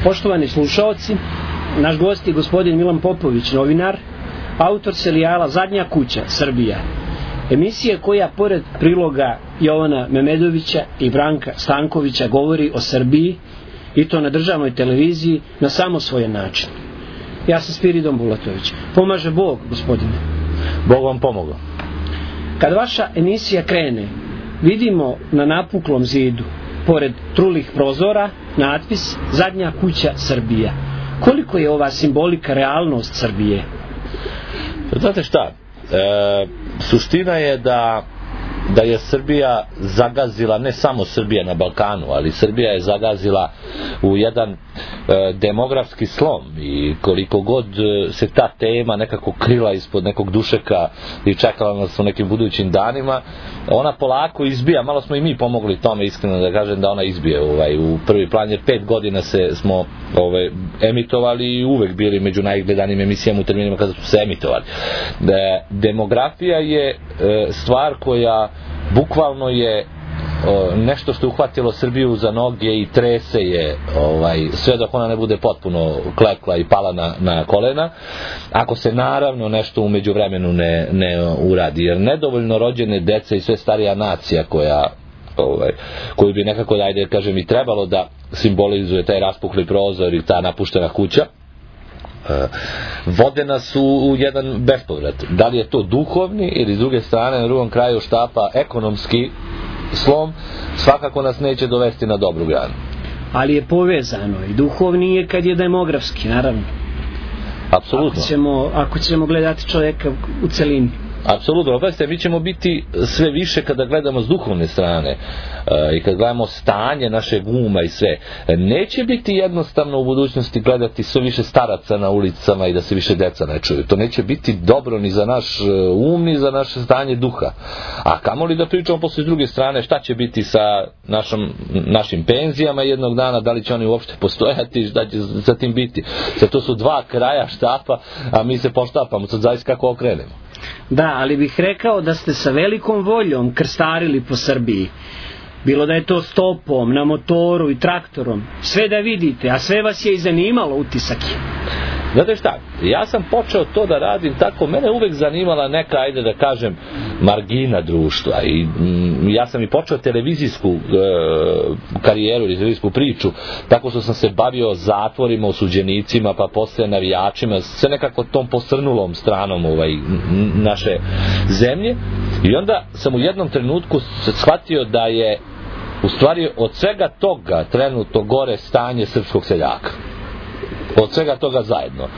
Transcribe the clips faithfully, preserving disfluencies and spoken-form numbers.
Poštovani slušaoci, naš gost je gospodin Milan Popović, novinar, autor serijala Zadnja kuća, Srbija. Emisija koja, pored priloga Jovana Memedovića i Branka Stankovića, govori o Srbiji, i to na državnoj televiziji, na samo svoj način. Ja sam Spiridon Bulatović. Pomaže Bog, gospodine. Bog vam pomogao. Kad vaša emisija krene, vidimo na napuklom zidu, pored trulih prozora, natpis Zadnja kuća, Srbija. Koliko je ova simbolika realnost Srbije? Znate šta, e, suština je da da je Srbija zagazila, ne samo Srbija na Balkanu, ali Srbija je zagazila u jedan e, demografski slom, i koliko god se ta tema nekako krila ispod nekog dušeka i čekala nas u nekim budućim danima, ona polako izbija. Malo smo i mi pomogli tome, iskreno da kažem, da ona izbije ovaj, u prvi plan, jer pet godina se smo ovaj, emitovali i uvek bili među najgledanijim emisijama u terminima kada smo se emitovali. De, demografija je e, stvar koja bukvalno je o, nešto što je uhvatilo Srbiju za noge i trese je ovaj, sve dok ona ne bude potpuno klekla i pala na, na kolena, ako se naravno nešto u međuvremenu ne, ne uradi, jer nedovoljno rođene dece i sve starija nacija koja ovaj, koju bi nekako, da ajde kažem, i trebalo da simbolizuje taj raspukli prozor i ta napuštena kuća, vode nas u, u jedan bespovrat. Da li je to duhovni ili s druge strane na drugom kraju štapa ekonomski slom, svakako nas neće dovesti na dobru granu. Ali je povezano i duhovni je kad je demografski, naravno. Apsolutno. Ako ćemo, ako ćemo gledati čovjeka u celini. Apsolutno, pa mi ćemo biti sve više kada gledamo s duhovne strane e, i kad gledamo stanje našeg uma i sve. Neće biti jednostavno u budućnosti gledati sve više staraca na ulicama i da se više deca ne čuju. To neće biti dobro ni za naš um, ni za naše stanje duha. A kamoli da pričamo posle s druge strane šta će biti sa našom, našim penzijama jednog dana, da li će oni uopšte postojati, šta će sa tim biti. Sve to su dva kraja štapa, a mi se poštapamo, sad zaista kako okrenemo. Da, ali bih rekao da ste sa velikom voljom krstarili po Srbiji. Bilo da je to stopom, na motoru i traktorom. Sve da vidite, a sve vas je i zanimalo, utisak je. Znate šta, ja sam počeo to da radim tako, mene uvek zanimala neka, ajde da kažem, margina društva, i mm, ja sam i počeo televizijsku e, karijeru, televizijsku priču, tako što sam se bavio zatvorima, osuđenicima, pa posle navijačima, sve nekako tom posrnulom stranom ovaj, naše zemlje, i onda sam u jednom trenutku shvatio da je u stvari od svega toga trenutno gore stanje srpskog seljaka. Od svega toga zajedno.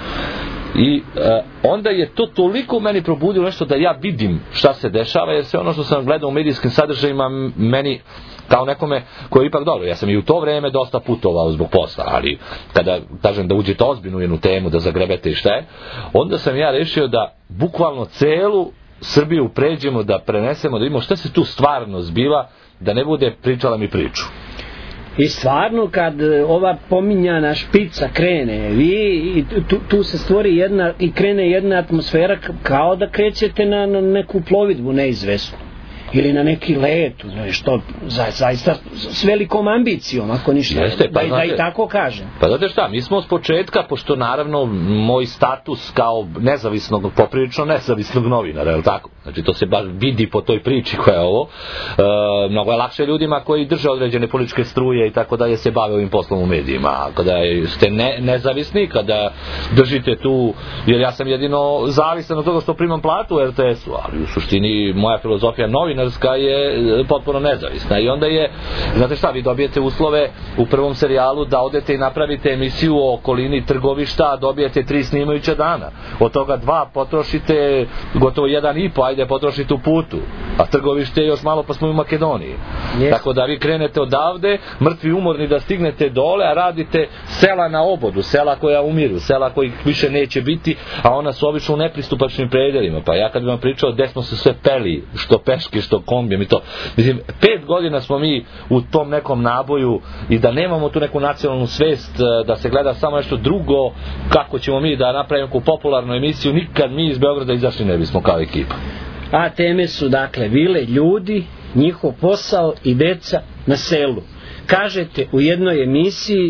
I e, onda je to toliko meni probudilo nešto da ja vidim šta se dešava, jer sve ono što sam gledao u medijskim sadržajima meni kao nekome koji je ipak dobro. Ja sam i u to vreme dosta putovao zbog posla, ali kada kažem da uđete ozbiljno u jednu temu, da zagrebete i šta je, onda sam ja rešio da bukvalno celu Srbiju pređemo, da prenesemo, da vidimo šta se tu stvarno zbiva, da ne bude pričala mi priču. I stvarno kad ova pominjana špica krene, vi tu, tu se stvori jedna i krene jedna atmosfera kao da krećete na, na neku plovidbu neizvesnu ili na neki let, što za, zaista s velikom ambicijom, ako ništa. Jeste, pa da, znate, da i tako kažem. Pa znate šta, mi smo s početka, pošto naravno moj status kao nezavisnog, poprilično nezavisnog novinara, je li tako? Znači to se baš vidi po toj priči koja je ovo. E, mnogo je lakše ljudima koji drže određene političke struje i tako dalje se bave ovim poslom u medijima. A kada ste ne, nezavisni, kada držite tu, jer ja sam jedino zavisan od toga što primam platu u er te esu, ali u suštini moja filozofija novina je potpuno nezavisna, i onda je, znate šta, vi dobijete uslove u prvom serijalu da odete i napravite emisiju o okolini trgovišta, a dobijete tri snimajuća dana, od toga dva potrošite gotovo jedan i po, ajde potrošite u putu, a trgovište je još malo pa smo u Makedoniji. Yes. Tako da vi krenete odavde mrtvi umorni da stignete dole, a radite sela na obodu, sela koja umiru, sela kojih više neće biti, a ona su obično u nepristupačnim predelima. Pa ja kad bih vam pričao gde smo se sve peli, što peške, što kombijem i to. Mislim, pet godina smo mi u tom nekom naboju, i da nemamo tu neku nacionalnu svest, da se gleda samo nešto drugo, kako ćemo mi da napravimo neku popularnu emisiju, nikad mi iz Beograda izašli ne bismo kao ekipa. A teme su dakle vile, ljudi, njihov posao i deca na selu. Kažete u jednoj emisiji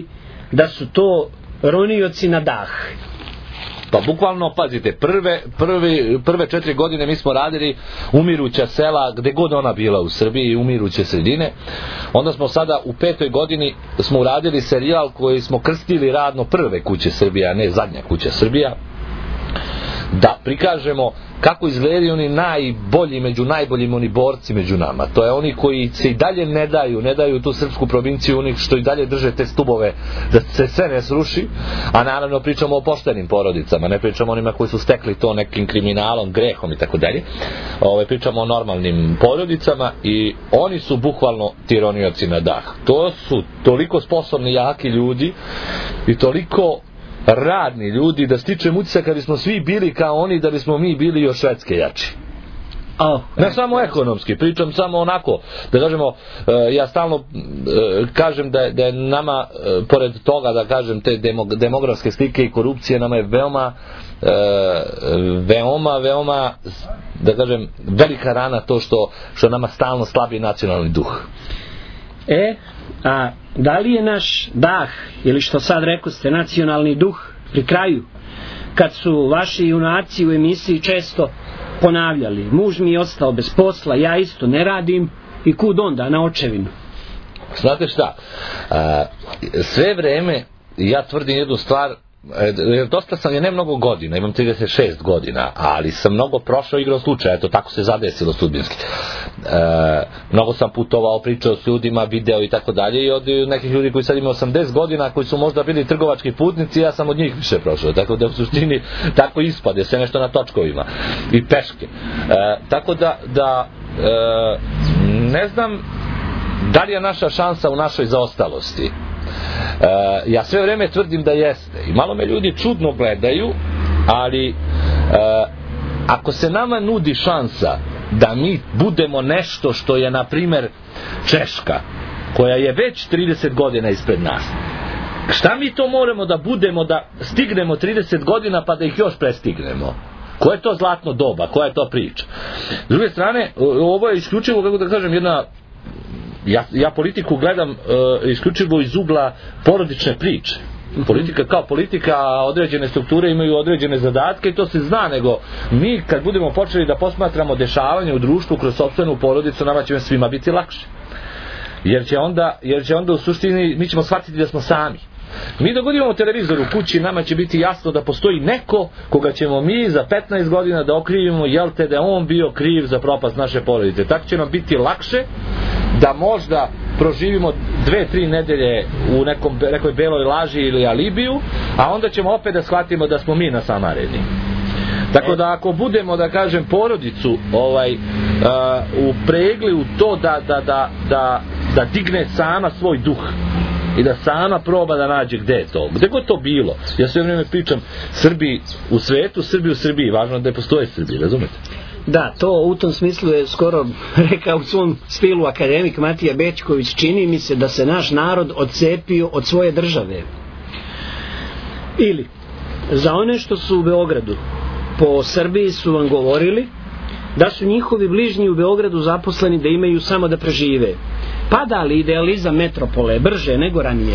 da su to ronioci na dah? Pa bukvalno, pazite, prve, prvi, prve četiri godine mi smo radili umiruća sela, gde god ona bila u Srbiji, umiruće sredine. Onda smo sada u petoj godini smo uradili serijal koji smo krstili radno Prve kuće Srbije, a ne Zadnja kuća Srbija, da prikažemo kako izgledaju oni najbolji među najboljim, oni borci među nama. To je oni koji se i dalje ne daju, ne daju tu srpsku provinciju, oni što i dalje drže te stubove da se sve ne sruši, a naravno pričamo o poštenim porodicama, ne pričamo o onima koji su stekli to nekim kriminalom, grehom i tako dalje. Ove, pričamo o normalnim porodicama i oni su bukvalno tironioci na dah. To su toliko sposobni, jaki ljudi i toliko radni ljudi da stičem utisak kad bismo svi bili kao oni, da bismo mi bili još Švedske jači. Oh, ne samo ekonomski, pričam samo onako da kažemo, ja stalno kažem da je, da je nama pored toga da kažem te demografske slike i korupcije, nama je veoma veoma veoma da kažem velika rana to što, što nama stalno slabi nacionalni duh. E, a da li je naš dah, ili što sad rekao ste, nacionalni duh pri kraju, kad su vaši junaci u emisiji često ponavljali, muž mi je ostao bez posla, ja isto ne radim, i kud onda, na očevinu? Znate šta, a, sve vreme ja tvrdim jednu stvar, jer dosta sam, je ne mnogo godina, imam trideset šest godina, ali sam mnogo prošao igrao slučaja, eto tako se zadesilo sudbinski. E, mnogo sam putovao, pričao s ljudima, video i tako dalje, i od nekih ljudi koji sad imaju osamdeset godina, koji su možda bili trgovački putnici, ja sam od njih više prošao, tako da u suštini tako ispade, sve nešto na točkovima i peške. E, tako da, da e, ne znam da li je naša šansa u našoj zaostalosti. Uh, ja sve vrijeme tvrdim da jeste i malo me ljudi čudno gledaju, ali uh, ako se nama nudi šansa da mi budemo nešto što je na primjer Češka, koja je već trideset godina ispred nas, šta mi to moramo da budemo da stignemo trideset godina pa da ih još prestignemo? Koje je to zlatno doba, koja je to priča? S druge strane, ovo je isključivo, kako da kažem, jedna Ja, ja politiku gledam uh, isključivo iz ugla porodične priče. Politika kao politika, određene strukture imaju određene zadatke i to se zna, nego mi kad budemo počeli da posmatramo dešavanje u društvu kroz sopstvenu porodicu, nama će svima biti lakše. Jer će onda, jer će onda u suštini mi ćemo shvatiti da smo sami. Mi dok imamo televizor u kući, nama će biti jasno da postoji neko koga ćemo mi za petnaest godina da okrivimo, jel te da je on bio kriv za propast naše porodice. Tako će nam biti lakše da možda proživimo dve, tri nedelje u nekom, nekoj beloj laži ili alibiju, a onda ćemo opet da shvatimo da smo mi nasamareni. Tako da ako budemo, da kažem, porodicu ovaj, uh, upregli u to da, da, da, da, da digne sama svoj duh i da sama proba da nađe gde je to, gde god to bilo. Ja sve vrijeme pričam Srbiji u svetu, Srbiji u Srbiji, važno da je postoje Srbiji, razumete? Da, to u tom smislu je skoro rekao u svom stilu akademik Matija Bečković, čini mi se da se naš narod odcepio od svoje države. Ili, za one što su u Beogradu, po Srbiji su vam govorili da su njihovi bližnji u Beogradu zaposleni da imaju samo da prežive. Pada li idealizam metropole brže nego ranije?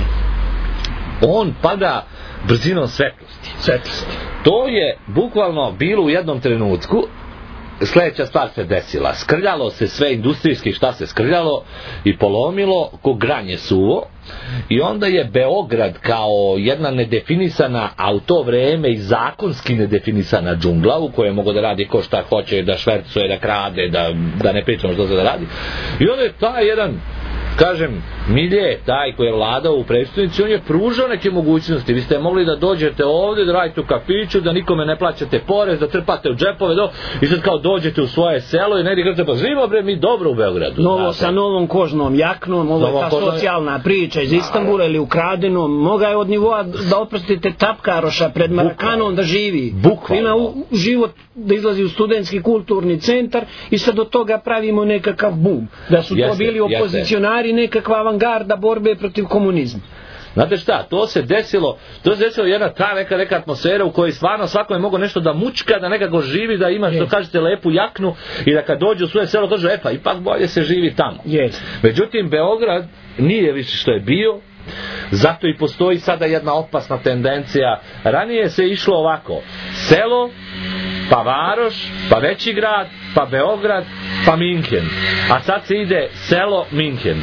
On pada brzinom svetlosti. Svetlosti. To je bukvalno bilo u jednom trenutku. Sljedeća stvar se desila. Skrljalo se sve industrijski šta se skrljalo i polomilo ko granje suvo, i onda je Beograd kao jedna nedefinisana, a u to vreme i zakonski nedefinisana džungla u kojoj mogu da radi ko šta hoće, da švercuje, da krade, da, da ne pričamo što se da radi. I onda je taj jedan, kažem, milje, taj koji je vladao u predstavnici, on je pružao neke mogućnosti. Vi ste mogli da dođete ovdje, da radite u kafiću, da nikome ne plaćate porez, da trpate u džepove, do, i sad kao dođete u svoje selo i negdje kažete, pa živimo bre mi dobro u Beogradu. Novo znate. Sa novom kožnom jaknom, ovo je ta kožnom... socijalna priča iz Istanbula ili ukradenom, moga je od nivoa da oprostite Tapkaroša pred Marakanom da živi. Bukvalno. Ima u, život da izlazi u studentski kulturni centar i sad od toga pravimo nekakav bum. Da su jeste, to bili opozicionari, jeste. Nekakva avangarda borbe protiv komunizma. Znate šta, to se desilo, to se desilo jedna ta neka, neka atmosfera u kojoj stvarno svako je mogao nešto da mučka, da nekako živi, da ima, što kažete, lepu jaknu i da kad dođe u svoje selo kaže, e pa ipak bolje se živi tamo. Yes. Međutim, Beograd nije više što je bio, Zato i postoji sada jedna opasna tendencija. Ranije se išlo ovako: selo, pa Varoš, pa veći grad, pa Beograd, pa Minhen. A sad se ide selo, Minhen.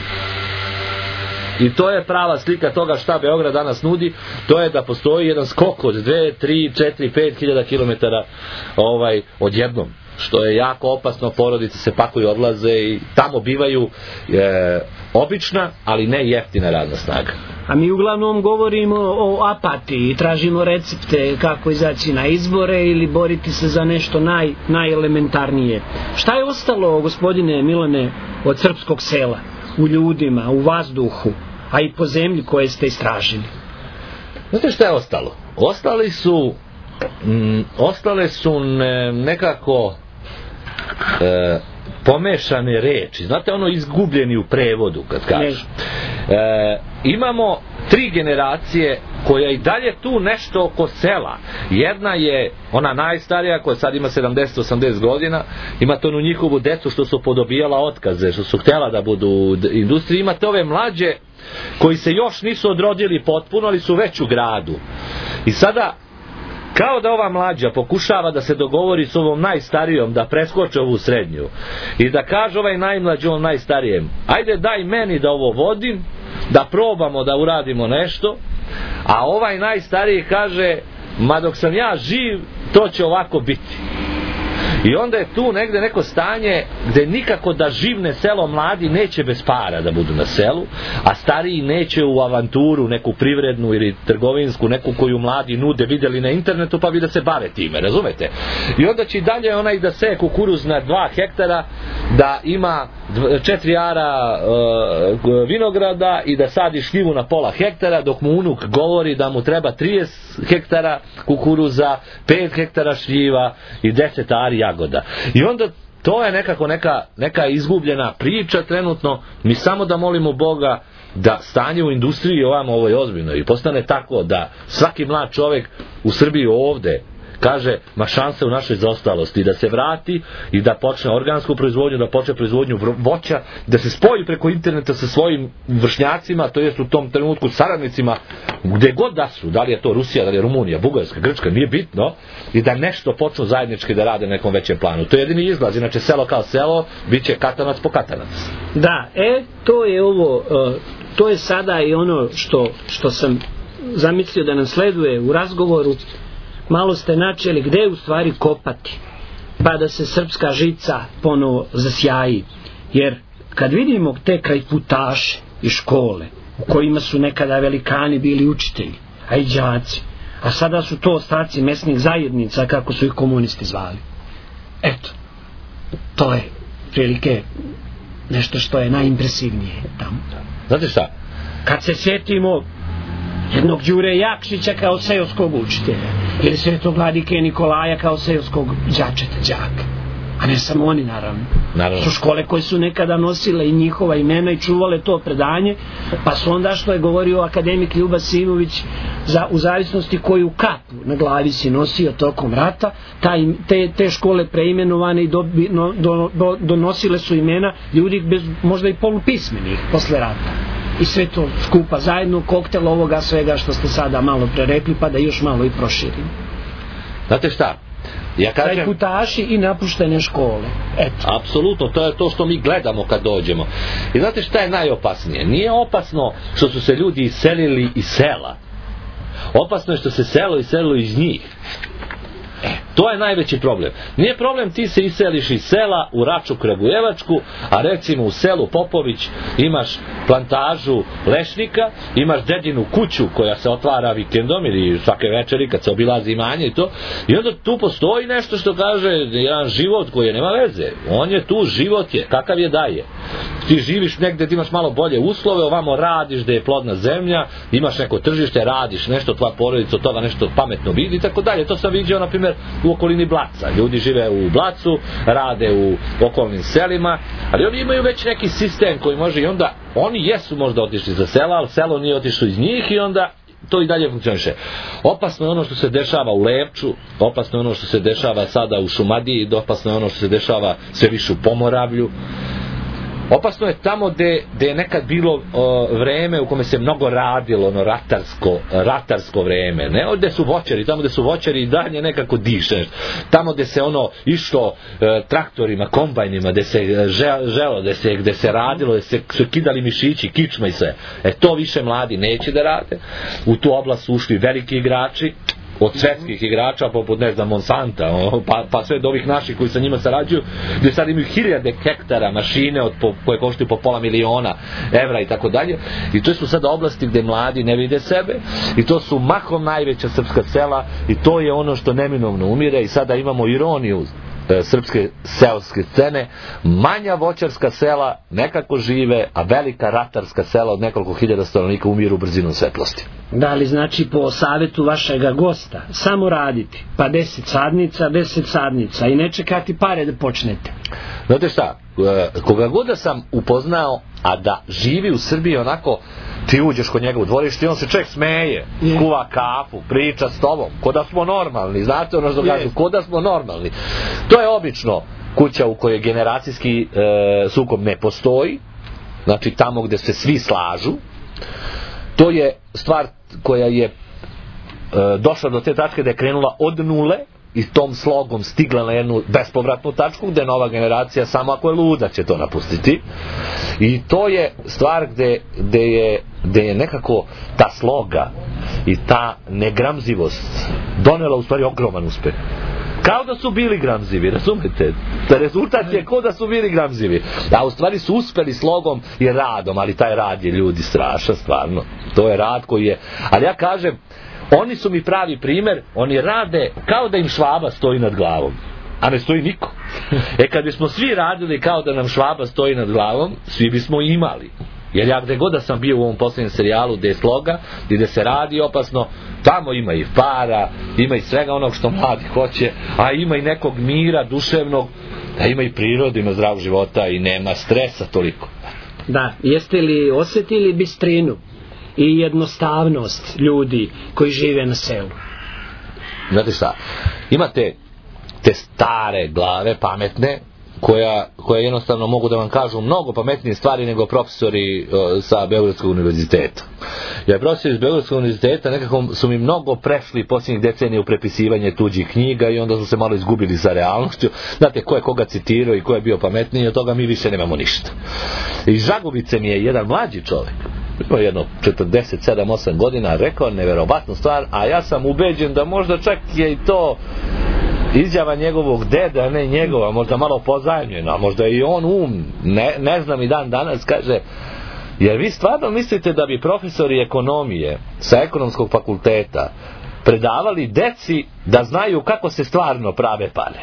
I to je prava slika toga šta Beograd danas nudi. To je da postoji jedan skok od dve, tri, četiri, pet hiljada kilometara ovaj, odjednom, što je jako opasno. Porodice se pakuju, odlaze i tamo bivaju e, obična, ali ne jeftina radna snaga. A mi uglavnom govorimo o apatiji i tražimo recepte kako izaći na izbore ili boriti se za nešto naj, najelementarnije. Šta je ostalo, gospodine Milane, od srpskog sela? U ljudima, u vazduhu, a i po zemlji koje ste istražili? Znate šta je ostalo? Ostali su mm, ostale su ne, nekako e, pomešane reči. Znate, ono izgubljeni u prevodu, kad kažu. E, imamo tri generacije koja i dalje tu nešto oko sela. Jedna je ona najstarija koja sad ima sedamdeset osamdeset godina, imate onu njihovu decu što su podobijala otkaze, što su htjela da budu u industriji. Imate ove mlađe koji se još nisu odrodili potpuno, ali su već u gradu. I sada kao da ova mlađa pokušava da se dogovori s ovom najstarijom da preskoče ovu srednju i da kaže ovaj najmlađi ovom najstarijem: ajde daj meni da ovo vodim, da probamo da uradimo nešto. A ovaj najstariji kaže: ma dok sam ja živ to će ovako biti. I onda je tu negde neko stanje gde nikako da živne selo, mladi neće bez para da budu na selu, a stariji neće u avanturu neku privrednu ili trgovinsku, neku koju mladi nude, vidjeli na internetu, pa bi da se bave time, razumete? I onda će dalje onaj da seje kukuruz na dva hektara, da ima četiri ara uh, vinograda i da sadi šljivu na pola hektara, dok mu unuk govori da mu treba trideset hektara kukuruza, pet hektara šljiva i deset ari jagoda. I onda to je nekako neka, neka izgubljena priča trenutno. Mi samo da molimo Boga da stanje u industriji ovamo ovo je ozbiljno i postane tako da svaki mlad čovjek u Srbiji ovde kaže: ma šanse u našoj zaostalosti, da se vrati i da počne organsku proizvodnju, da počne proizvodnju voća, da se spoji preko interneta sa svojim vršnjacima, to jest u tom trenutku saradnicima, gde god da su, da li je to Rusija, da li je Rumunija, Bugarska, Grčka, nije bitno, i da nešto počnu zajednički da rade na nekom većem planu. To je jedini izlaz, inače selo kao selo bit će katanac po katanac. Da, e, to je ovo, uh, to je sada i ono što, što sam zamislio da nam sleduje u razgovoru. Malo ste načeli gde u stvari kopati, pa da se srpska žica ponovo zasjaji. Jer kad vidimo te krajputaše i škole u kojima su nekada velikani bili učitelji, a i đaci, a sada su to ostaci mesnih zajednica, kako su ih komunisti zvali. Eto, to je prilike nešto što je najimpresivnije tamo. Znate šta? Kad se sjetimo jednog Đure Jakšića kao seoskog učitelja ili Svetog Vladike Nikolaja kao seoskog đačeta, đaka, a ne samo oni, naravno. Naravno. Su škole koje su nekada nosile i njihova imena i čuvale to predanje, pa su onda, što je govorio akademik Ljuba Simović, za, u zavisnosti koju kapu na glavi si nosio tokom rata, taj, te, te škole preimenovane i dobi, no, do, do, donosile su imena ljudi bez, možda i polupismenih posle rata. I sve to skupa zajedno, koktel ovoga svega što ste sada malo prerekli, pa da još malo i proširim. Znate šta? Ja kažem, krajputaši i napuštene škole. Eto. Apsolutno, to je to što mi gledamo kad dođemo. I znate šta je najopasnije? Nije opasno što su se ljudi iselili iz sela. Opasno je što se selo iselilo iz njih. E, to je najveći problem. Nije problem ti se iseliš iz sela u Raču Kragujevačku, a recimo u selu Popović imaš plantažu lešnika, imaš dedinu kuću koja se otvara vikendom ili svake večeri kad se obilazi imanje i to, i onda tu postoji nešto što kaže jedan život koji nema veze. On je tu, život je, kakav je daje. Ti živiš negde, ti imaš malo bolje uslove, ovamo radiš da je plodna zemlja, imaš neko tržište, radiš nešto, tvoja porodica od toga nešto pametno vidi i tako dalje. To sam vidio na primjer u okolini Blaca. Ljudi žive u Blacu, rade u okolnim selima, ali oni imaju već neki sistem koji može, i onda oni jesu možda otišli za sela, ali selo nije otišlo iz njih i onda to i dalje funkcioniše. Opasno je ono što se dešava u Levču, opasno je ono što se dešava sada u Šumadiji, opasno je ono što se dešava sve više u Pomoravlju. Opasno je tamo gde, gde je nekad bilo o, vreme u kome se mnogo radilo, ono ratarsko, ratarsko vreme. Ne ovdje su voćari, tamo gde su voćari i dalje nekako diše. Tamo gde se ono išlo e, traktorima, kombajnima, gde se žel, želo, gde se, gde se radilo, gde se su kidali mišići, kičma i sve. E to više mladi neće da rade. U tu oblast su ušli veliki igrači, od svetskih igrača poput ne znam Monsanta pa, pa sve do ovih naših koji sa njima sarađuju, gdje sad imaju hiljade hektara mašine od po, koje koštuju po pola miliona evra i tako dalje, i to su sad oblasti gdje mladi ne vide sebe i to su mahom najveća srpska sela i to je ono što neminovno umire. I sada imamo ironiju srpske seoske scene, manja voćarska sela nekako žive, a velika ratarska sela od nekoliko hiljada stanovnika umiru brzinom svetlosti. Da li znači po savjetu vašega gosta samo raditi, pa deset sadnica, deset sadnica i ne čekati pare da počnete? Znate šta, koga god da sam upoznao, a da živi u Srbiji onako, ti uđeš kod njega u dvorište i on se ček smeje, yeah. kuva kafu, priča s tobom, ko da smo normalni, znate ono što kažu, ko da smo normalni. To je obično kuća u kojoj generacijski e, sukob ne postoji, znači tamo gde se svi slažu. To je stvar koja je e, došla do te tačke da je krenula od nule i tom slogom stigla na jednu bespovratnu tačku gde nova generacija samo ako je luda će to napustiti. I to je stvar gde, gde, je, gde je nekako ta sloga i ta negramzivost donela u stvari ogroman uspeh. Kao da su bili gramzivi, razumete? Da rezultat je kao da su bili gramzivi. A u stvari su uspeli slogom i radom, ali taj rad je ljudi strašan, stvarno. To je rad koji je... Ali ja kažem, oni su mi pravi primjer, oni rade kao da im Švaba stoji nad glavom, a ne stoji niko. E kad bismo svi radili kao da nam Švaba stoji nad glavom, svi bismo imali. Jer ja gde god da sam bio u ovom posljednjem serijalu gde je sloga i gde se radi opasno, tamo ima i para, ima i svega onog što mladi hoće, a ima i nekog mira duševnog, da ima i prirodu, ima zdrav života i nema stresa toliko. Da, jeste li osjetili bistrinu i jednostavnost ljudi koji žive na selu? Znate šta, imate te stare glave, pametne, koja, koja jednostavno mogu da vam kažu mnogo pametnije stvari nego profesori uh, sa Beogradskog univerziteta. Jer profesori iz Beogradskog univerziteta nekako su mi mnogo prešli posljednjih decenija u prepisivanje tuđih knjiga i onda su se malo izgubili sa realnošću. Znate, ko je koga citirao i ko je bio pametniji, od toga mi više nemamo ništa. Iz Žagubice mi je jedan mlađi čovjek, jedno četrdeset sedam osam godina, rekao neverovatnu stvar, a ja sam ubeđen da možda čak je i to izjava njegovog deda, ne njegova, možda malo pozajemljena, možda i on um, ne, ne znam i dan danas, kaže, jer vi stvarno mislite da bi profesori ekonomije sa ekonomskog fakulteta predavali deci da znaju kako se stvarno prave pare?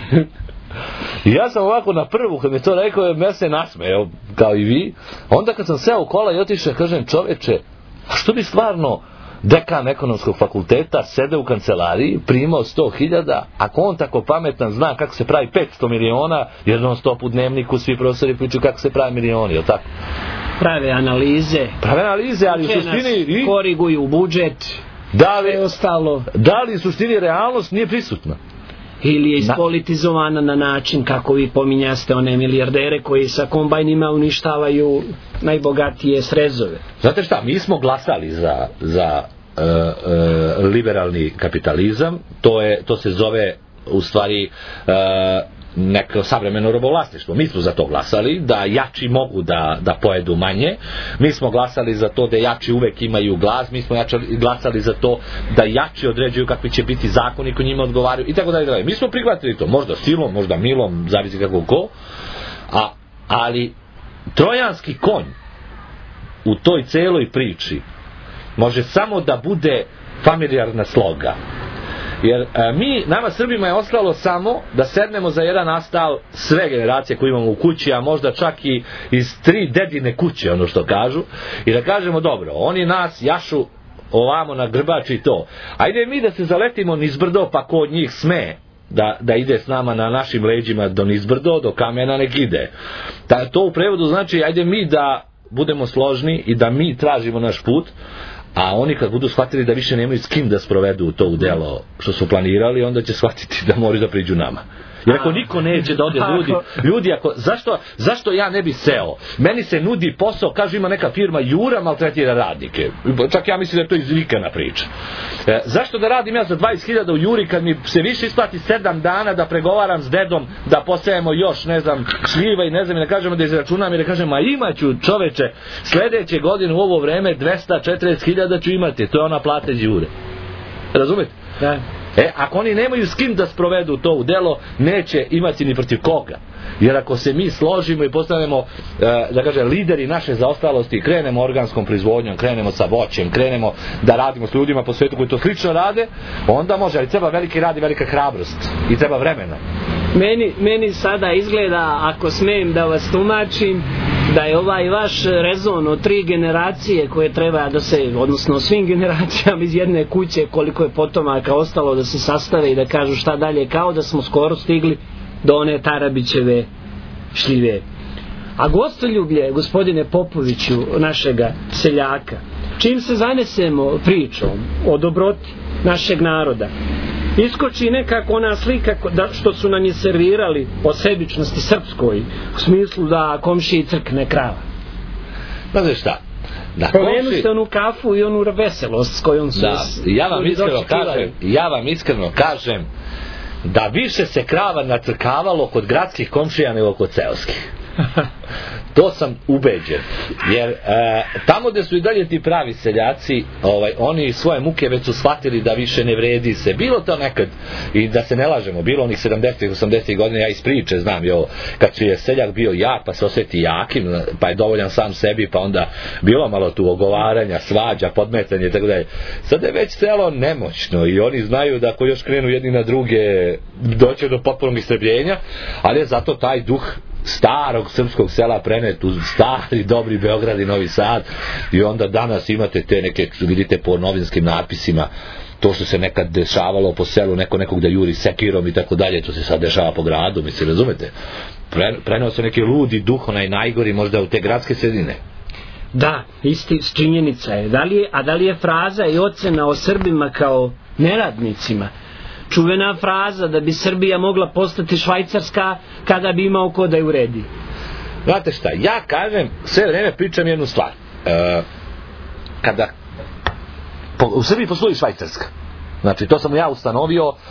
I ja sam ovako na prvu, kad mi to rekao, ja se nasmejao, kao i vi. Onda kad sam seo u kola i otišao, kažem, čoveče, a što bi stvarno dekan ekonomskog fakulteta sede u kancelariji, primao sto hiljada, ako on tako pametan zna kako se pravi petsto miliona, jer non stop u dnevniku svi profesori pričaju kako se pravi milioni, jel tako? Prave analize. Prave analize, ali u suštini... I... koriguju budžet, da li, ostalo. Da li u suštini realnost nije prisutna? Ili je ispolitizovana na način kako vi pominjaste one milijardere koji sa kombajnima uništavaju najbogatije srezove. Znate šta, mi smo glasali za, za uh, uh, liberalni kapitalizam, to, je, to se zove u stvari uh, neko savremeno robovlasništvo. Mi smo za to glasali, da jači mogu da, da pojedu manje. Mi smo glasali za to da jači uvek imaju glas. Mi smo jačali, glasali za to da jači određuju kakvi će biti zakoni koji njima odgovaraju i tako dalje. Mi smo prihvatili to, možda silom, možda milom, zavisi kako ko. A, ali trojanski konj u toj celoj priči može samo da bude familijarna sloga. Jer a, mi, nama Srbima je ostalo samo da sednemo za jedan nastal sve generacije koje imamo u kući, a možda čak i iz tri dedine kuće, ono što kažu, i da kažemo, dobro, oni nas jašu ovamo na grbači i to. Ajde mi da se zaletimo nizbrdo, pa ko od njih sme da, da ide s nama na našim leđima do nizbrdo, do kamena, nek ide. Ta, to u prevodu znači, ajde mi da budemo složni i da mi tražimo naš put, a oni kad budu shvatili da više nemaju s kim da sprovedu to u delo što su planirali, onda će shvatiti da moraju da priđu nama. Jer ako niko neće da ode, ljudi, ljudi ako, zašto, zašto ja ne bi seo? Meni se nudi posao, kaže ima neka firma Jura maltretira radnike. Čak ja mislim da je to izvikana priča. E, zašto da radim ja za dvadeset hiljada u Juri kad mi se više isplati sedam dana da pregovaram s dedom da posejemo još, ne znam, šljiva i ne znam, i da kažemo da izračunam i da kažem, ma imaću čoveče, sljedeće godine u ovo vreme dvesta četrdeset hiljada ću imati, to je ona plata iz Jure. Razumete? Da. E, ako oni nemaju s kim da sprovedu to u delo, neće imati ni protiv koga. Jer ako se mi složimo i postanemo, da kažem, lideri naše zaostalosti, krenemo organskom proizvodnjom, krenemo sa voćem, krenemo da radimo s ljudima po svijetu koji to slično rade, onda može, ali treba veliki rad i velika hrabrost i treba vremena. Meni, meni sada izgleda, ako smijem da vas tumačim, da je ovaj vaš rezon od tri generacije koje treba da se, odnosno svim generacijama iz jedne kuće, koliko je potomaka ostalo da se sastave i da kažu šta dalje, kao da smo skoro stigli do one Tarabićeve šljive. A gostoljublje, gospodine Popoviću, našega seljaka, čim se zanesemo pričom o dobroti našeg naroda, iskoči nekako ona slika da, što su nam je servirali o sebičnosti srpskoj, u smislu da komšiji crkne krava. Znate šta? Pomenu komši... ste onu kafu i onu veselost s kojom su... Da, ja vam iskreno kažem, ja vam iskreno kažem da više se krava nacrkavalo kod gradskih komšija nego kod seoskih. To sam ubeđen. Jer e, tamo gde su i dalje ti pravi seljaci, ovaj, oni svoje muke već su shvatili da više ne vredi se. Bilo to nekad, i da se ne lažemo, bilo onih sedamdesetih osamdesetih godina, ja iz priče znam, jo, kad je seljak bio jak pa se osjeti jakim, pa je dovoljan sam sebi, pa onda bilo malo tu ogovaranja, svađa, podmetanje i tako dalje. Sada je već selo nemoćno i oni znaju da ako još krenu jedni na druge doće do potpunog istrebljenja, ali je zato taj duh starog srpskog sela prenet u stari dobri Beograd i Novi Sad, i onda danas imate te neke, vidite po novinskim napisima, to što se nekad dešavalo po selu, neko nekog da juri sekirom i tako dalje, to se sad dešava po gradu, mislim, razumete? Pre, preneo se neki ludi duh, onaj najgori možda u te gradske sredine. Da, isti činjenica je. Da li je, a da li je fraza i ocena o Srbima kao neradnicima čuvena fraza da bi Srbija mogla postati Švajcarska kada bi imao ko da je uredi? Znate šta, ja kažem, sve vreme pričam jednu stvar. E, kada po, u Srbiji postoji Švajcarska, znači to sam ja ustanovio, e,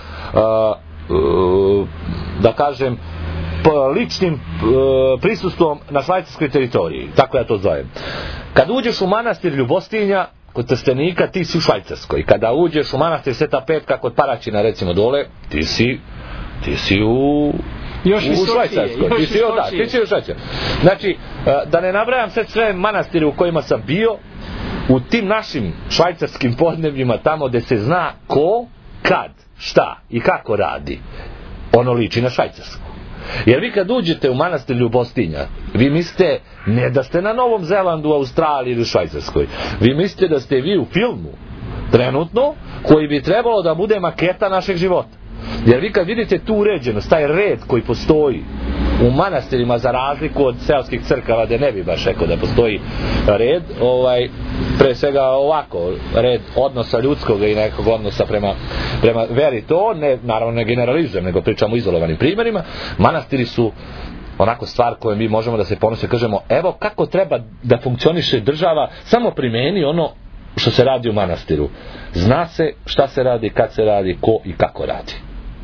e, da kažem, ličnim e, prisustvom na švajcarskoj teritoriji, tako ja to zovem. Kada uđeš u manastir Ljubostinja kod Trstenika, ti si u Švajcarskoj. Kada uđeš u manastir Sveta Petka kod Paraćina, recimo dole, ti si ti si u još u Švajcarskoj. Ti si, da, ti si u Švajcarskoj. Znači, da ne nabrajam sad sve manastire u kojima sam bio, u tim našim švajcarskim podnebljima, tamo gde se zna ko, kad, šta i kako radi, ono liči na Švajcarsku. Jer vi kad uđete u manastir Ljubostinja, vi mislite ne da ste na Novom Zelandu, Australiji ili u Švajcarskoj. Vi mislite da ste vi u filmu trenutno koji bi trebalo da bude maketa našeg života. Jer vi kad vidite tu uređenost, taj red koji postoji u manastirima, za razliku od seoskih crkava gde ne bi baš rekao da postoji red, ovaj, pre svega ovako, red odnosa ljudskog i nekog odnosa prema, prema veri, to ne, naravno ne generalizujem, nego pričamo o izolovanim primjerima. Manastiri su onako stvar koje mi možemo da se ponosimo, kažemo, evo kako treba da funkcioniše država, samo primeni ono što se radi u manastiru. Zna se šta se radi, kad se radi, ko i kako radi.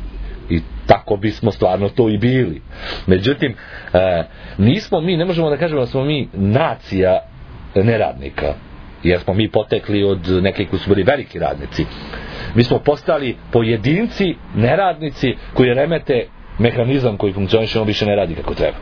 I tako bismo stvarno to i bili. Međutim, e, nismo mi, ne možemo da kažemo da smo mi nacija neradnika, jer smo mi potekli od nekih koji su bili veliki radnici. Mi smo postali pojedinci, neradnici, koji remete mehanizam koji funkcioniše, on više ne radi kako treba.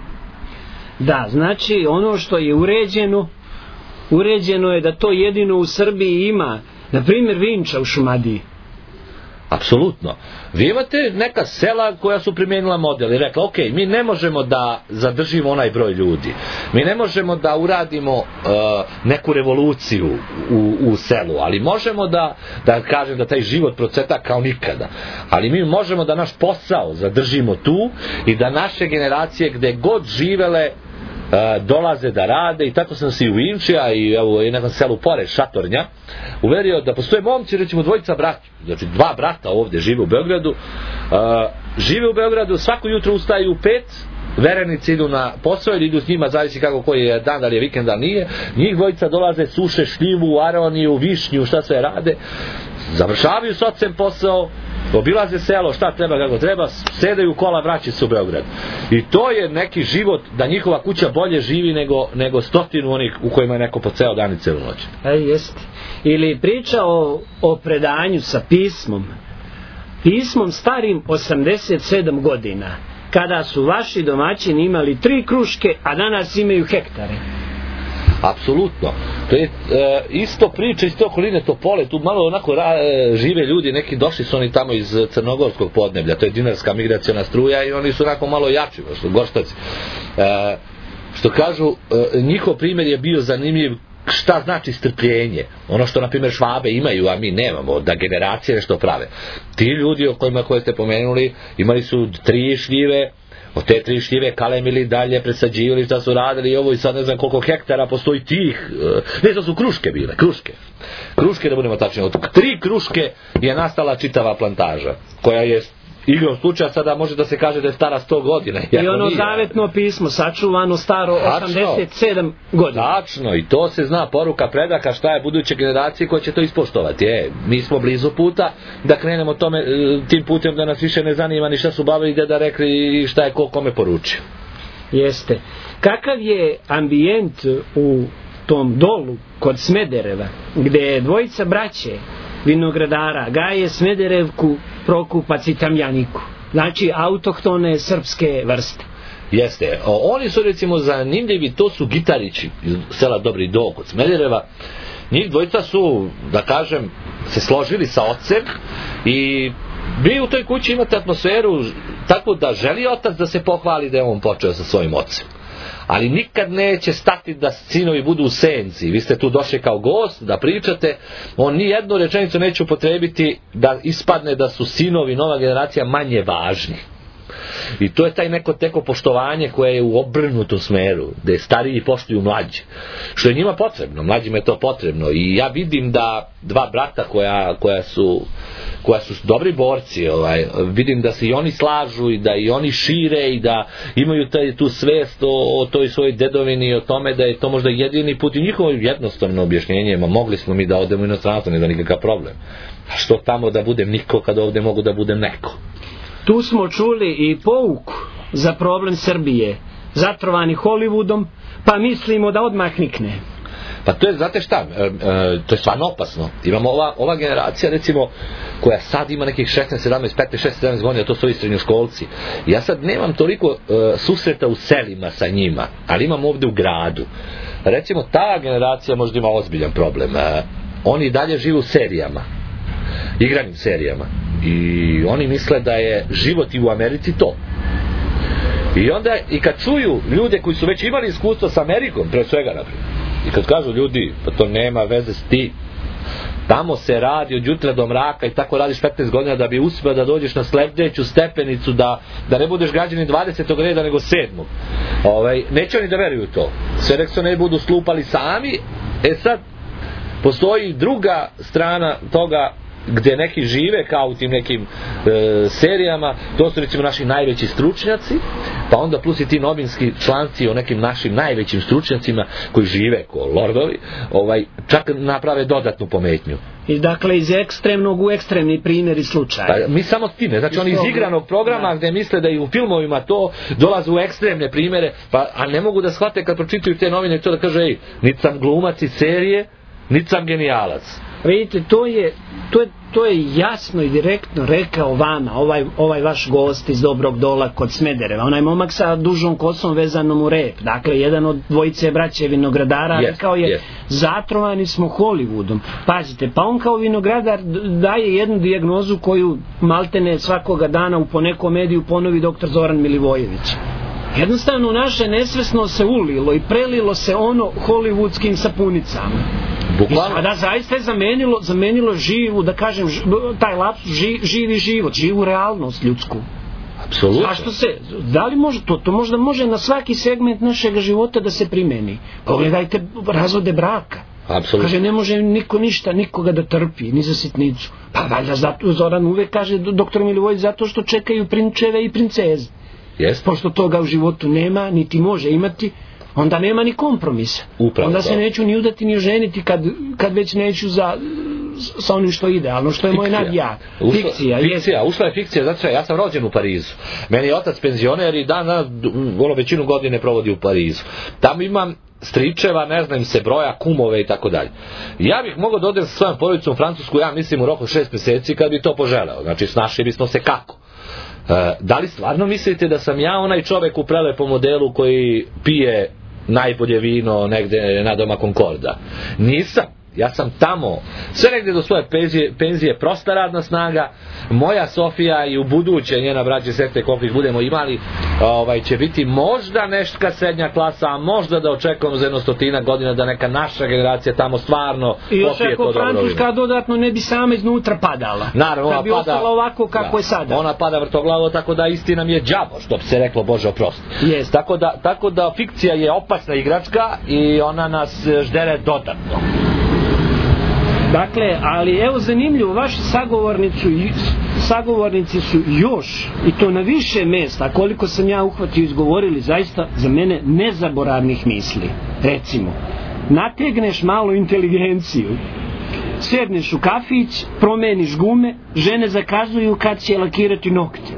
Da, znači ono što je uređeno, uređeno je da to jedino u Srbiji ima, na primjer Vinča u Šumadiji. Apsolutno. Vi imate neka sela koja su primijenila model i rekla, ok, mi ne možemo da zadržimo onaj broj ljudi. Mi ne možemo da uradimo uh, neku revoluciju u, u selu, ali možemo da, da kažem da taj život procveta kao nikada. Ali mi možemo da naš posao zadržimo tu i da naše generacije gde god živele Uh, dolaze da rade, i tako sam se i u Vinčija i evo i nekom selu pored Šatornja uverio da postoje momci, recimo dvojica brata, znači dva brata ovdje žive u Beogradu, uh, žive u Beogradu, svako jutro ustaju u pet, verenici idu na posao ili idu s njima, zavisi kako koji je dan, da li je vikend, da li nije. Njih dvojica dolaze, suše šljivu, aroniju, višnju, šta sve rade, završavaju s ocem posao, obilaze selo, šta treba, kako treba, sedaju kola, vraćaju se u Beograd. I to je neki život, da njihova kuća bolje živi nego, nego stotinu onih u kojima je neko po ceo dan i celu noć. E, jeste. Ili priča o, o predanju sa pismom. Pismom starim osamdeset sedam godina, kada su vaši domaćini imali tri kruške, a danas imaju hektare. Apsolutno. To je e, isto priča iz te okoline Topole, tu malo onako ra, e, žive ljudi, neki došli su oni tamo iz crnogorskog podneblja, to je dinarska migraciona struja i oni su onako malo jači, što gorštaci. E, što kažu, e, njihov primjer je bio zanimljiv, šta znači strpljenje, ono što na primjer Švabe imaju, a mi nemamo, da generacije nešto prave. Ti ljudi o kojima koje ste pomenuli imali su tri šljive, od te tri šljive kalemili dalje, presađivali, šta su radili i ovo, i sad ne znam koliko hektara postoji tih, ne, to su kruške bile, kruške kruške da budemo tačni, od tri kruške je nastala čitava plantaža, koja je igrom slučaja sada može da se kaže da je stara sto godina. I ono nije zavetno pismo, sačuvano staro osamdeset sedam godina. Tačno, i to se zna, poruka predaka šta je buduće generacije koje će to ispoštovati. E, mi smo blizu puta da krenemo tome, tim putem, da nas više ne zanima ni šta su bavili, gdje da rekli i šta je ko kome poručio. Jeste. Kakav je ambijent u tom dolu kod Smedereva, gdje je dvojica braće vinogradara gaje Smederevku, Prokupac i Tamjaniku, znači autohtone srpske vrste? Jeste, o, oni su recimo zanimljivi, to su Gitarići iz sela Dobri Do kod Smedereva. Njih dvojica su, da kažem, se složili sa ocem i vi u toj kući imate atmosferu tako da želi otac da se pohvali da je on počeo sa svojim ocem, ali nikad neće stati da sinovi budu u senci. Vi ste tu došli kao gost da pričate, on ni jednu rečenicu neće upotrebiti da ispadne da su sinovi, nova generacija, manje važni. I to je taj neko teko poštovanje koje je u obrnutom smeru, da je stariji poštuju mlađi, što je njima potrebno, mlađima je to potrebno. I ja vidim da dva brata koja, koja su koja su dobri borci, ovaj, vidim da se i oni slažu i da i oni šire i da imaju taj, tu svest o, o toj svojoj dedovini i o tome da je to možda jedini put, i njihovo jednostavno objašnjenje, ma mogli smo mi da odemo u inostranstvo, ne da nikakav problem, a što tamo da budem niko kad ovdje mogu da budem neko. Tu smo čuli i pouku za problem Srbije, zatrovani Hollywoodom, pa mislimo da odmah nikne. Pa to je, znate šta, e, e, to je stvarno opasno. Imamo ova, ova generacija, recimo, koja sad ima nekih šesnaest, sedamnaest, petnaest, šesnaest, sedamnaest godina, to su ovi srednjoškolci. Ja sad nemam toliko e, susreta u selima sa njima, ali imam ovdje u gradu. Recimo, ta generacija možda ima ozbiljan problem. E, oni dalje žive u serijama, igranim serijama. I oni misle da je život i u Americi to. I onda, i kad čuju ljude koji su već imali iskustvo s Amerikom, pre svega naprijed, i kad kažu ljudi, pa to nema veze s ti, tamo se radi od jutra do mraka i tako radiš petnaest godina da bi uspio da dođeš na sljedeću stepenicu, da, da ne budeš građanin dvadesetog reda nego sedmog. Ovaj, neće oni da veruju to. Sve nek se ne budu slupali sami. E sad, postoji druga strana toga, gdje neki žive kao u tim nekim e, serijama, to su recimo naši najveći stručnjaci, pa onda plus i ti novinski članci o nekim našim najvećim stručnjacima koji žive ko lordovi, ovaj, čak naprave dodatnu pometnju. I dakle iz ekstremnog u ekstremni primjer i slučaj. Pa, mi samo s time, znači oni iz igranog programa, da, gdje misle da i u filmovima to dolaze u ekstremne primjere, pa, a ne mogu da shvate kad pročitaju te novine to da kaže, ej, niti sam glumac iz serije, niti sam genijalac. Vidite, to je, to je, to je jasno i direktno rekao vama, ovaj, ovaj vaš gost iz Dobrog Dola kod Smedereva, onaj momak sa dužom kosom vezanom u rep, dakle jedan od dvojice braće vinogradara, yes, rekao je, yes, zatrovani smo Hollywoodom. Pazite, pa on kao vinogradar daje jednu dijagnozu koju maltene svakoga dana u ponekom mediju ponovi doktor Zoran Milivojević. Jednostavno naše nesvesno se ulilo i prelilo se ono hollywoodskim sapunicama. Bukvalno. I sada zaista je zamenilo, zamenilo živu, da kažem, taj lapsus, ži, živi život, živu realnost ljudsku. Apsolutno. Zašto se, da li može, to, to možda može na svaki segment našeg života da se primeni. Pogledajte razvode braka. apsolutno. Kaže, ne može niko ništa, nikoga da trpi, ni za sitnicu. Pa valjda zato Zoran uvek kaže, doktor Milivojević, zato što čekaju prinčeve i princeze. Jest. Pošto toga u životu nema, niti može imati, onda nema ni kompromisa. Upravo onda to. Se neću ni udati ni oženiti kad, kad već neću za, sa onim što je idealno, što je moj nadjak. Fikcija. Fikcija, ušla je fikcija, zato što ja sam rođen u Parizu. Meni je otac penzioner i dan, dan ono, većinu godine provodi u Parizu. Tamo imam stričeva, ne znam se broja, kumove i tako dalje. Ja bih mogao da odem sa svojom porodicom u Francusku, ja mislim u roku šest mjeseci kad bi to poželeo. Znači, snašli bismo se kako. E, da li stvarno mislite da sam ja onaj čovek u prelepom modelu koji pije najbolje vino negde na doma Concorda? Nisam. Ja sam tamo, sve negdje do svoje penzije, penzije prosta radna snaga. Moja Sofija i u buduće njena braće sete koliko ih budemo imali, ovaj, će biti možda neštka srednja klasa, a možda da očekujemo za jedno stotina godina da neka naša generacija tamo stvarno i popije to dobro vino. I Francuska dodatno ne bi sama iznutra padala. Naravno, kad bi pada, ostala ovako kako da, je sada. Ona pada vrtoglavo, tako da istina mi je đavo, što bi se reklo, Bože oprosti. Yes. Tako da, tako da fikcija je opasna igračka i ona nas ždere dodatno. Dakle, ali evo zanimljivo, vaši sagovornici, sagovornici su još, i to na više mjesta, koliko sam ja uhvatio, izgovorili zaista za mene nezaboravnih misli. Recimo, nategneš malo inteligenciju, sedneš u kafić, promeniš gume, žene zakazuju kad će lakirati nokte.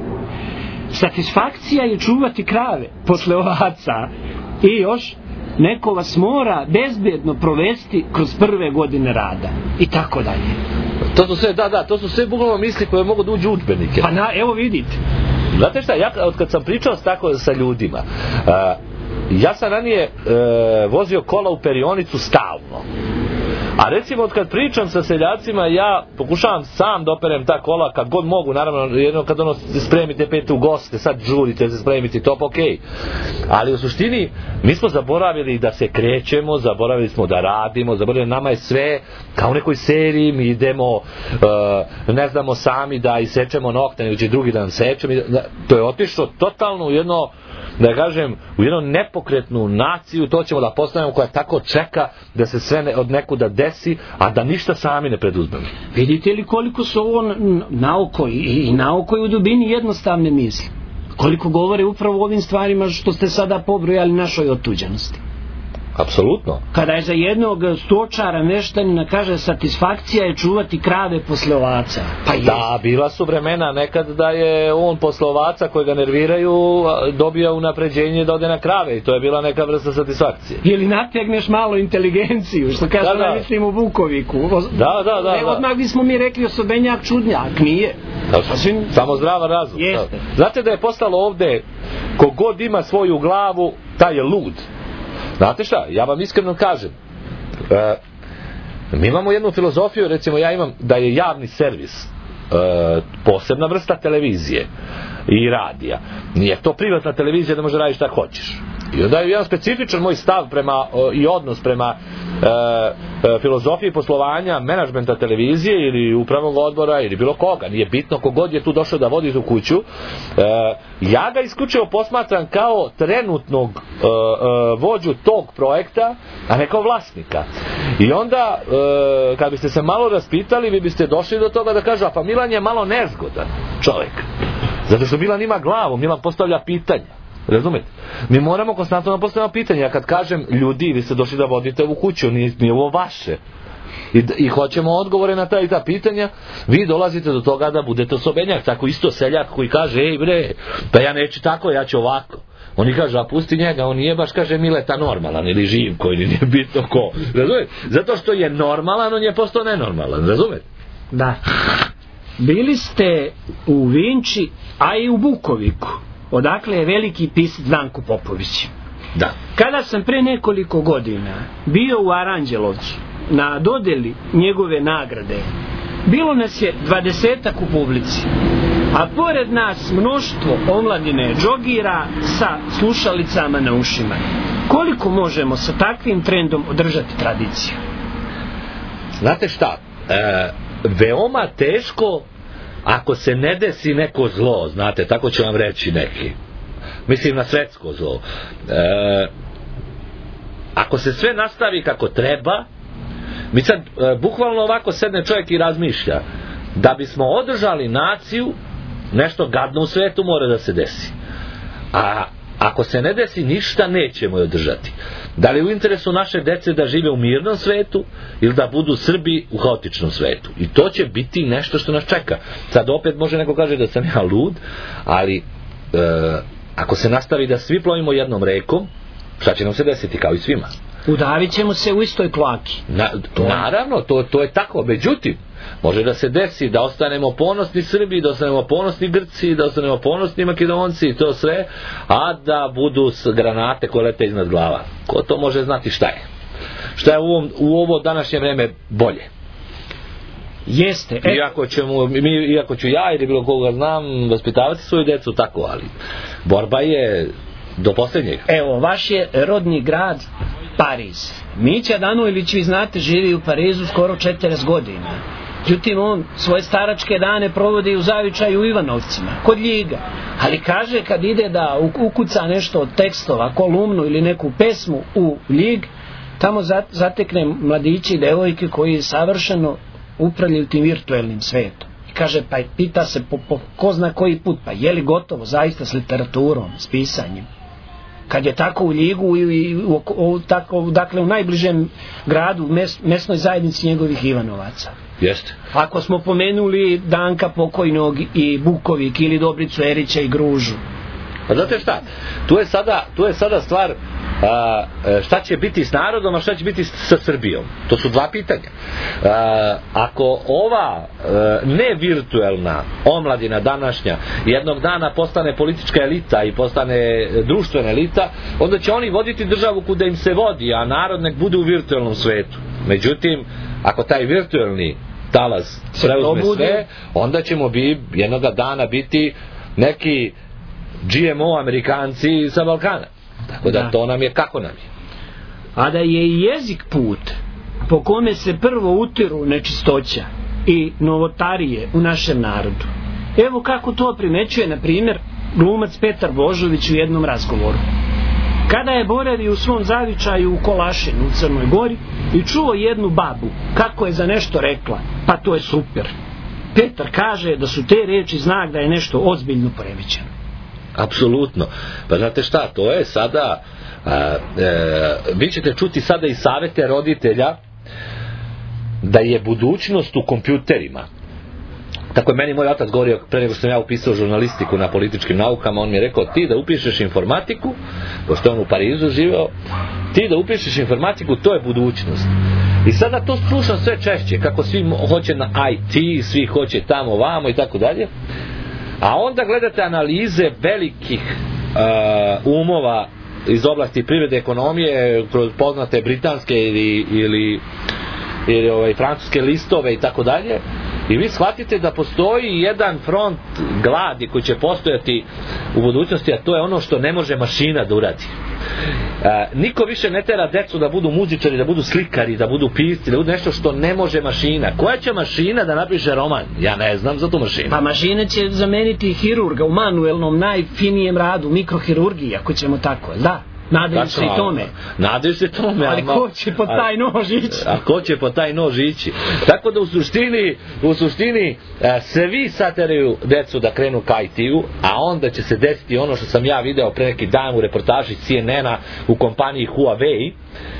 Satisfakcija je čuvati krave posle ovaca i još neko vas mora bezbedno provesti kroz prve godine rada i tako dalje. To su sve, da, da, to su sve bukvalno misli koje mogu da uđu u udžbenike. Pa na, evo vidite. Znate šta, ja od kad sam pričao tako sa ljudima, uh, ja sam ranije uh, vozio kola u perionicu stalno. A recimo od kad pričam sa seljacima, ja pokušavam sam da operem ta kola kad god mogu, naravno jedno kad ono spremite pet u goste, sad žurite se spremiti top, ok. Ali u suštini mi smo zaboravili da se krećemo, zaboravili smo da radimo, zaboravili nama je sve kao u nekoj seriji, mi idemo uh, ne znamo sami da isečemo nokte, nego će drugi dan sečemo. To je otišlo totalno u jedno, da kažem, u jednu nepokretnu naciju, to ćemo da postavimo koja tako čeka da se sve ne, od nekuda desi, a da ništa sami ne preduzmemo. Vidite li koliko su ovo naoko i, i naoko je u dubini jednostavne misli? Koliko govore upravo o ovim stvarima što ste sada pobrojali našoj otuđenosti? Apsolutno. Kada je za jednog stočara meštanina kaže satisfakcija je čuvati krave posle ovaca. Pa je. Da, bila su vremena nekad da je on posle ovaca koji ga nerviraju dobio unapređenje da ode na krave i to je bila neka vrsta satisfakcije. Ili nategneš malo inteligenciju, što kaže, da, da. Ne mislim u Vukoviku. Da, da, da. Ne, odmah bismo mi rekli osobenjak čudnjak, nije. Da, Sasvim... Samo zdrava razum. Jeste. Znate da je postalo ovde kogod ima svoju glavu, taj je lud. Znate šta, ja vam iskreno kažem, e, mi imamo jednu filozofiju, recimo ja imam da je javni servis e, posebna vrsta televizije i radija. Nije to privatna televizija da može raditi šta hoćeš. I onda je jedan specifičan moj stav prema, i odnos prema e, e, filozofiji poslovanja menadžmenta televizije ili upravnog odbora ili bilo koga, nije bitno kogod je tu došao da vodi tu kuću. E, ja ga isključivo posmatram kao trenutnog e, e, vođu tog projekta, a ne kao vlasnika. I onda e, kad biste se malo raspitali, vi biste došli do toga da kažu, a pa Milan je malo nezgodan čovjek, zato što Milan ima glavu, Milan postavlja pitanja. Razumete? Mi moramo konstantno postavljamo pitanja. Ja kad kažem ljudi, vi ste došli da vodite ovu kuću, nije, nije ovo vaše. I, I hoćemo odgovore na ta i ta pitanja, vi dolazite do toga da budete osobenjak. Tako isto seljak koji kaže, ej bre, pa ja neću tako, ja ću ovako. Oni kažu, a pusti njega, on nije baš, kaže, Mileta normalan ili Živko ili nije bitno ko. Razumete? Zato što je normalan, on je postao nenormalan. Razumete? Da. Bili ste u Vinči, a i u Bukoviku. Odakle je veliki pisac Danko Popović. Da. Kada sam pre nekoliko godina bio u Aranđelovcu na dodeli njegove nagrade, bilo nas je dvadesetak u publici, a pored nas mnoštvo omladine džogira sa slušalicama na ušima. Koliko možemo sa takvim trendom održati tradiciju? Znate šta, e, veoma teško ako se ne desi neko zlo, znate, tako ću vam reći neki, mislim na svetsko zlo, e, ako se sve nastavi kako treba, Mi sad, e, bukvalno ovako sedne čovjek i razmišlja, da bismo održali naciju, nešto gadno u svetu mora da se desi. A ako se ne desi ništa, nećemo je održati. Da li je u interesu naše dece da žive u mirnom svetu ili da budu Srbi u haotičnom svetu? I to će biti nešto što nas čeka. Sad opet može neko kaže da sam ja lud, ali e, ako se nastavi da svi plovimo jednom rekom, šta će nam se desiti kao i svima? Udavit ćemo se u istoj klaki. Na, naravno, to, to je tako. Međutim, može da se desi da ostanemo ponosni Srbi, da ostanemo ponosni Grci, da ostanemo ponosni Makedonci i to sve, a da budu granate koje lete iznad glava. Ko to može znati šta je? Šta je u, ovom, u ovo današnje vreme bolje? Jeste. E... Iako, ćemo, mi, iako ću ja ili bilo koga znam vaspitavati svoju decu tako, ali borba je do posljednjeg. Evo, vaš je rodni grad Pariz. Mića Danojlić, vi znate, živi u Parizu skoro četrdeset godina. Međutim, on svoje staračke dane provodi u zavičaju u Ivanovcima, kod Ljiga. Ali kaže, kad ide da ukuca nešto od tekstova, kolumnu ili neku pesmu u Ljig, tamo zatekne mladići i devojke koji savršeno upravljaju tim virtuelnim svetom. I kaže, pa pita se po, po ko zna koji put, pa je li gotovo zaista s literaturom, s pisanjem? Kad je tako u Ljigu i u, u, tako, dakle u najbližem gradu, mes, mesnoj zajednici njegovih Ivanovaca. Jeste. Ako smo pomenuli Danka Pokojnog i Bukovik ili Dobricu Erića i Gružu. Pa znate šta, tu je sada, tu je sada stvar a, šta će biti s narodom, a šta će biti sa Srbijom. To su dva pitanja. A, ako ova a, ne virtuelna omladina današnja jednog dana postane politička elita i postane društvena elita, onda će oni voditi državu kuda im se vodi, a narod nek bude u virtuelnom svetu. Međutim, ako taj virtuelni talas preuzme sve, onda ćemo bi jednoga dana biti neki G M O Amerikanci sa Balkana. Tako da, da to nam je kako nam je. A da je i jezik put po kome se prvo utiru nečistoća i novotarije u našem narodu. Evo kako to primećuje, na primjer, glumac Petar Božović u jednom razgovoru. Kada je boravio u svom zavičaju u Kolašinu u Crnoj Gori i čuo jednu babu kako je za nešto rekla, pa to je super. Petar kaže da su te reči znak da je nešto ozbiljno poremećeno. Apsolutno. Pa znate šta, to je sada a, e, vi ćete čuti sada i savete roditelja da je budućnost u kompjuterima. Tako je meni moj otac govorio pre nego što sam ja upisao žurnalistiku na političkim naukama. On mi je rekao, ti da upišeš informatiku, pošto je on u Parizu živeo, ti da upišeš informatiku, to je budućnost. I sada to slušam sve češće, kako svi hoće na I T, svi hoće tamo, vamo i tako dalje. A onda gledate analize velikih uh, umova iz oblasti privrede, ekonomije, kroz poznate britanske ili, ili, ili ovaj, francuske listove i tako dalje, i vi shvatite da postoji jedan front gladi koji će postojati u budućnosti, a to je ono što ne može mašina da uradi. E, niko više ne tera decu da budu muzičari, da budu slikari, da budu pisci, da budu nešto što ne može mašina. Koja će mašina da napiše roman? Ja ne znam za tu mašinu. Pa mašina će zameniti hirurga u manuelnom najfinijem radu, mikrohirurgiji, ako ćemo tako, da? Nadaju se i tome. Nadaju se tome. Ali ko će po taj nož ići? A ko će po taj nož ići? Tako da u suštini, u suštini svi sateraju decu da krenu ka I T-u, a onda će se desiti ono što sam ja video pre neki dan u reportaži C N N-a u kompaniji Huawei.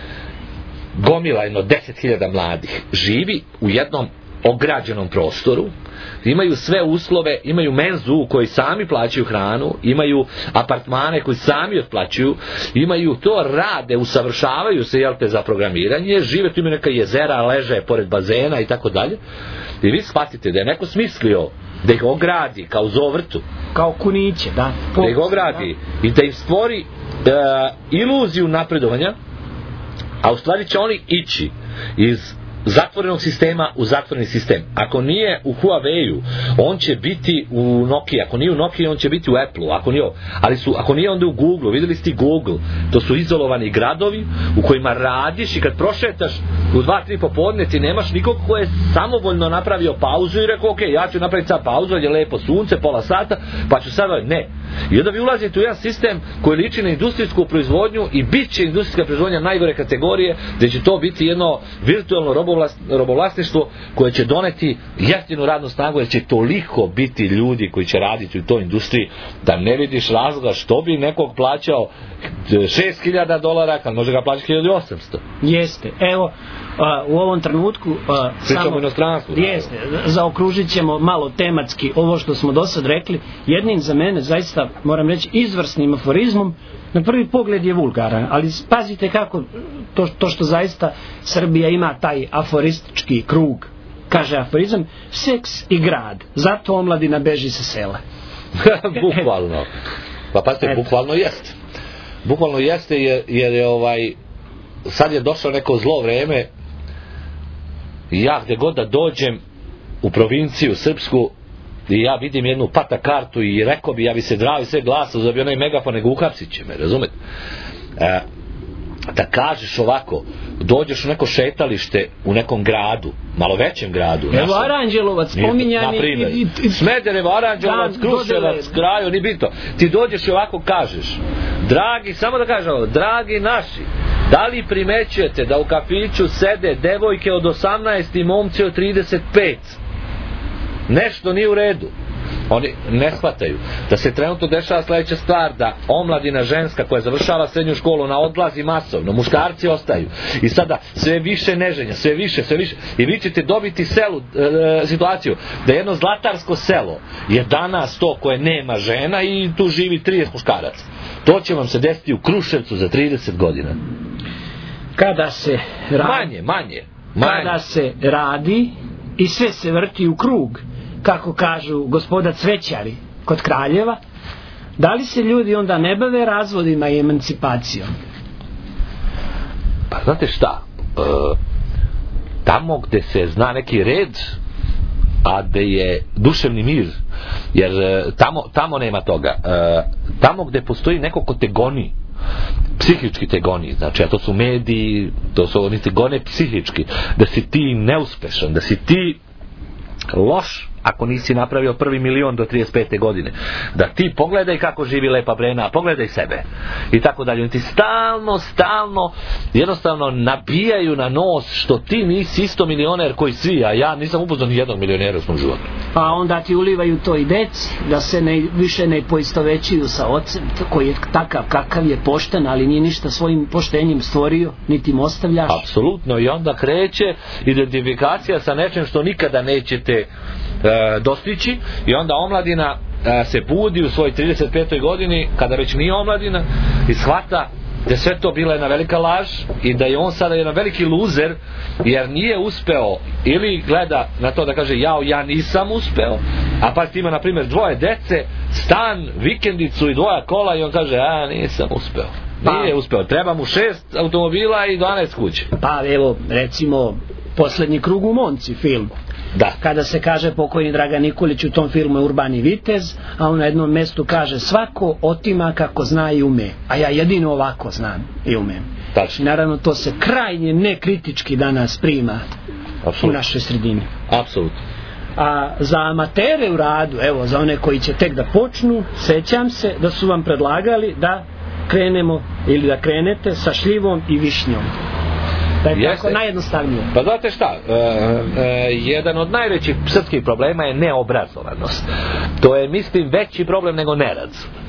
Gomila jedno deset hiljada mladih živi u jednom ograđenom prostoru, imaju sve uslove, imaju menzu u kojoj sami plaćaju hranu, imaju apartmane koji sami otplaćuju, imaju to, rade, usavršavaju se, jel te, za programiranje, žive tu, imaju neka jezera, leže pored bazena i tako dalje. I vi shvatite da je neko smislio da ih ogradi kao zovrtu, kao kuniće, da, da ih ogradi, da, i da im stvori uh, iluziju napredovanja, a u stvari će oni ići iz zatvorenog sistema u zatvoreni sistem. Ako nije u Huawei-u, on će biti u Nokia. Ako nije u Nokia, on će biti u Apple-u. Ako nije, ali su, ako nije onda u Google-u. Vidjeli ste Google? To su izolovani gradovi u kojima radiš i kad prošetaš u dva, tri popodne ti nemaš nikog ko je samovoljno napravio pauzu i rekao, ok, ja ću napraviti sad pauzu, jer je lepo sunce, pola sata, pa ću sad, ne. I onda vi ulazite u jedan sistem koji liči na industrijsku proizvodnju i bit će industrijska proizvodnja najgore kategorije, gdje će to biti jedno virtualno robovlasništvo koje će doneti jeftinu radnu snagu, jer će toliko biti ljudi koji će raditi u toj industriji da ne vidiš razloga što bi nekog plaćao šest hiljada dolara kad može ga plaćati hiljadu osamsto. Jeste, evo a, u ovom trenutku a, samo inostranstvu, jeste, zaokružit ćemo malo tematski ovo što smo do sad rekli. Jednim za mene zaista moram reći izvrsnim aforizmom, na prvi pogled je vulgaran, ali pazite kako to, to što zaista Srbija ima taj aforistički krug, kaže aforizam: seks i grad, zato omladina beži sa sela. Bukvalno. Pa pazite, bukvalno jeste. Bukvalno jeste jer, jer je ovaj sad je došlo neko zlo vreme i ja gdje god da dođem u provinciju srpsku i ja vidim jednu pata kartu i rekao bi, ja bi se drao i sve glasa da bi onaj megafon, nego uhapsit će me, razumete? E, da kažeš ovako, dođeš u neko šetalište u nekom gradu, malo većem gradu, evo Aranđelovac spominjani, i, i, Smederevo, Aranđelovac, Kruševac, Kraju, ni bitno, ti dođeš i ovako kažeš: dragi, samo da kažem ovo, dragi naši, da li primećujete da u kafiću sede devojke od osamnaest i momci od trideset pet? Nešto nije u redu. Oni ne shvataju da se trenutno dešava sljedeća stvar, da omladina ženska koja završava srednju školu na odlazi masovno, muškarci ostaju i sada sve više neženja, sve više, sve više, i vi ćete dobiti selu, e, situaciju da jedno zlatarsko selo je danas to koje nema žena i tu živi trideset muškaraca. To će vam se desiti u Kruševcu za trideset godina. Kada se radi, manje, manje, manje. Kada se radi i sve se vrti u krug, kako kažu gospoda cvećari kod Kraljeva, da li se ljudi onda ne bave razvodima i emancipacijom? Pa znate šta, e, tamo gde se zna neki red, a gde je duševni mir, jer tamo, tamo nema toga, e, tamo gde postoji neko ko te goni, psihički te goni, znači, a to su mediji, to su oni te gone psihički, da si ti neuspešan, da si ti loš ako nisi napravio prvi milion do trideset pete godine, da ti pogledaj kako živi Lepa Brena, pogledaj sebe i tako dalje. Ti stalno, stalno jednostavno nabijaju na nos što ti nisi isto milioner koji svi, a ja nisam upoznao ni jednog milionera u svom životu. Pa onda ti ulivaju to i deci, da se ne, više ne poistovećuju sa ocem koji je takav kakav je, pošten, ali nije ništa svojim poštenjem stvorio, niti mu ostavljaš. Apsolutno, i onda kreće identifikacija sa nečem što nikada nećete e, dostići, i onda omladina e, se budi u svojoj trideset petoj godini, kada već nije omladina, i shvata da sve to bila jedna velika laž i da je on sada jedan veliki luzer jer nije uspeo, ili gleda na to da kaže jao, ja nisam uspeo, a pa ima na primjer dvoje dece, stan, vikendicu i dvoja kola, i on kaže a nisam uspeo. Nije uspeo, treba mu šest automobila i dvanaest kuće. Pa evo recimo Posljednji krug u Monci film, da. Kada se kaže pokojni Dragan Nikolić u tom filmu je urbani vitez, a on na jednom mjestu kaže svako otima kako zna i ume, a ja jedino ovako znam i umem. Tačno. Naravno to se krajnje nekritički danas prima. Absolutno. U našoj sredini. Apsolutno. A za amatere u radu, evo za one koji će tek da počnu, sećam se da su vam predlagali da krenemo ili da krenete sa šljivom i višnjom. Da je tako najjednostavnije. Pa znate šta, e, e, jedan od najvećih srpskih problema je neobrazovanost. To je, mislim, veći problem nego nerad.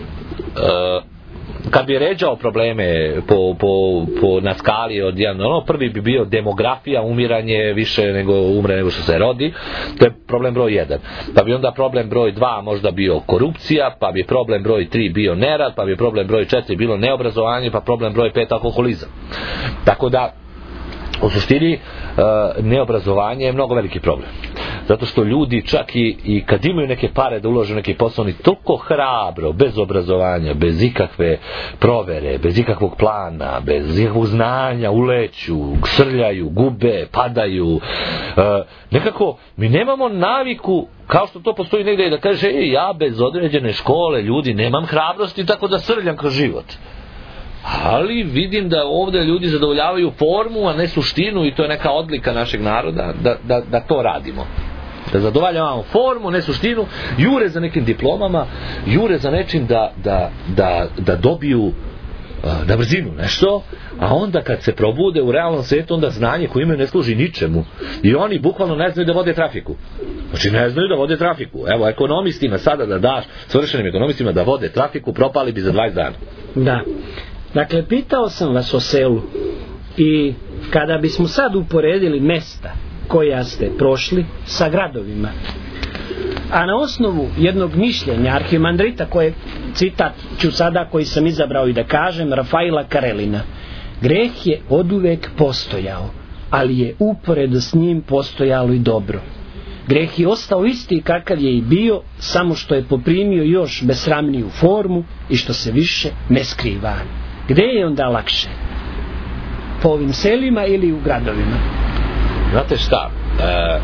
E, kad bi ređao probleme po, po, po na skali od jedan, ono, prvi bi bio demografija, umiranje više nego umre nego što se rodi, to je problem broj jedan. Pa bi onda problem broj dva možda bio korupcija, pa bi problem broj tri bio nerad, pa bi problem broj četiri bilo neobrazovanje, pa problem broj pet alkoholizam. Tako da u suštini neobrazovanje je mnogo veliki problem. Zato što ljudi čak i, i kad imaju neke pare da ulože neki posao, oni toliko hrabro, bez obrazovanja, bez ikakve provere, bez ikakvog plana, bez ikakvog znanja, uleću, srljaju, gube, padaju. E, nekako mi nemamo naviku, kao što to postoji negdje, da kaže e, ja bez određene škole, ljudi, nemam hrabrosti tako da srljam kroz život. Ali vidim da ovdje ljudi zadovoljavaju formu, a ne suštinu, i to je neka odlika našeg naroda da, da, da to radimo. Da zadovoljavamo formu, ne suštinu, jure za nekim diplomama, jure za nečim da, da, da, da dobiju na brzinu nešto, a onda kad se probude u realnom svijetu, onda znanje koje imaju ne služi ničemu. I oni bukvalno ne znaju da vode trafiku. Znači ne znaju da vode trafiku. Evo, ekonomistima sada da daš, svršenim ekonomistima da vode trafiku, propali bi za dvadeset dana. Da. Dakle, pitao sam vas o selu i kada bismo sad uporedili mesta koja ste prošli sa gradovima, a na osnovu jednog mišljenja arhimandrita, koje citat ću sada koji sam izabrao i da kažem, Rafaila Karelina: greh je oduvek postojao, ali je uporedo s njim postojalo i dobro. Greh je ostao isti kakav je i bio, samo što je poprimio još besramniju formu i što se više ne skriva. Gde je onda lakše? Po ovim selima ili u gradovima? Znate šta, e,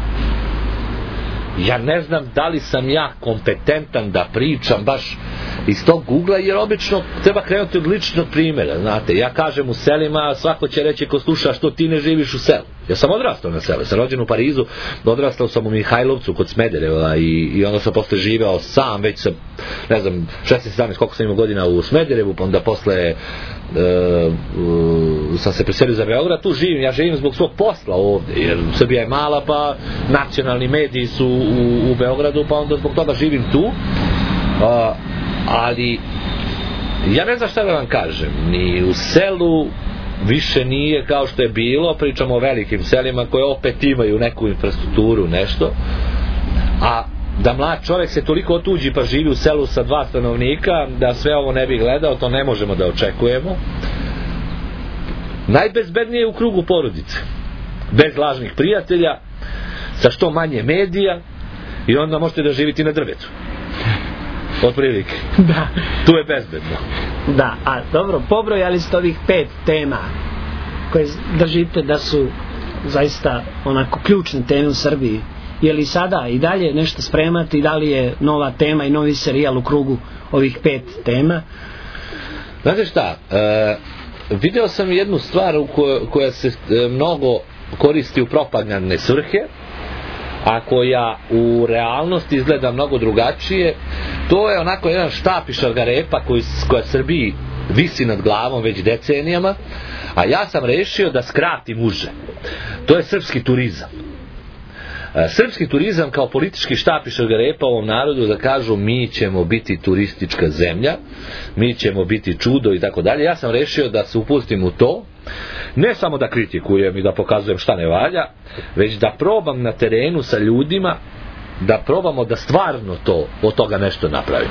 ja ne znam da li sam ja kompetentan da pričam baš iz tog Google-a, jer obično treba krenuti od ličnog primjera. Znate, ja kažem u selima, svako će reći ko sluša, što ti ne živiš u selu. Ja sam odrastao na selu, sam rođen u Parizu, odrastao sam u Mihajlovcu kod Smedereva i, i onda sam posle živeo sam, već sam, ne znam, šesnaest sedamnaest koliko sam imao godina u Smederevu, pa onda posle e, e, sam se preselio za Beograd, tu živim, ja živim zbog svog posla ovdje, jer Srbija je mala, pa nacionalni mediji su u, u Beogradu, pa onda zbog toga živim tu. A, ali ja ne znam šta da vam kažem, ni u selu više nije kao što je bilo, pričamo o velikim selima koje opet imaju neku infrastrukturu, nešto, a da mlad čovjek se toliko otuđi pa živi u selu sa dva stanovnika, da sve ovo ne bi gledao, to ne možemo da očekujemo. Najbezbednije je u krugu porodice, bez lažnih prijatelja, sa što manje medija, i onda možete da živite na drvetu. Otprilike. Da. Tu je bezbedno. Da, a dobro, pobrojali ste ovih pet tema koje držite da su zaista onako ključne teme u Srbiji. Je li sada i dalje nešto spremati, da li je nova tema i novi serijal u krugu ovih pet tema? Znate šta, e, video sam jednu stvar u koj, koja se e, mnogo koristi u propagandne svrhe, a koja u realnosti izgleda mnogo drugačije. To je onako jedan štap i šargarepa koji, koja Srbiji visi nad glavom već decenijama, a ja sam rešio da skratim uže. To je srpski turizam. Srpski turizam kao politički štap i šargarepa ovom narodu, da kažu mi ćemo biti turistička zemlja, mi ćemo biti čudo i tako dalje. Ja sam rešio da se upustim u to, ne samo da kritikujem i da pokazujem šta ne valja, već da probam na terenu sa ljudima, da probamo da stvarno to, od toga nešto napravimo.